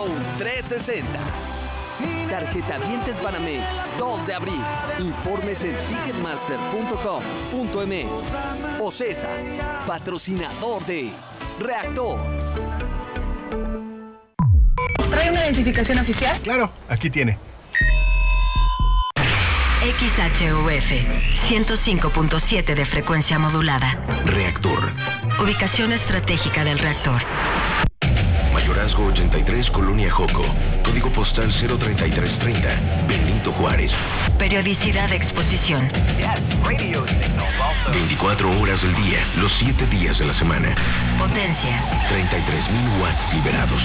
un 360. Tarjetavientes Banamex, 2 de abril. Informes en ticketmaster.com.mx. OCESA, patrocinador de Reactor. ¿Trae una identificación oficial? Claro, aquí tiene. XHUF 105.7 de frecuencia modulada. Reactor. Ubicación estratégica del reactor. Mayorazgo 83, Colonia Joco. Código postal 03330, Benito Juárez. Periodicidad de exposición. 24 horas del día, los 7 días de la semana. Potencia. 33,000 watts liberados.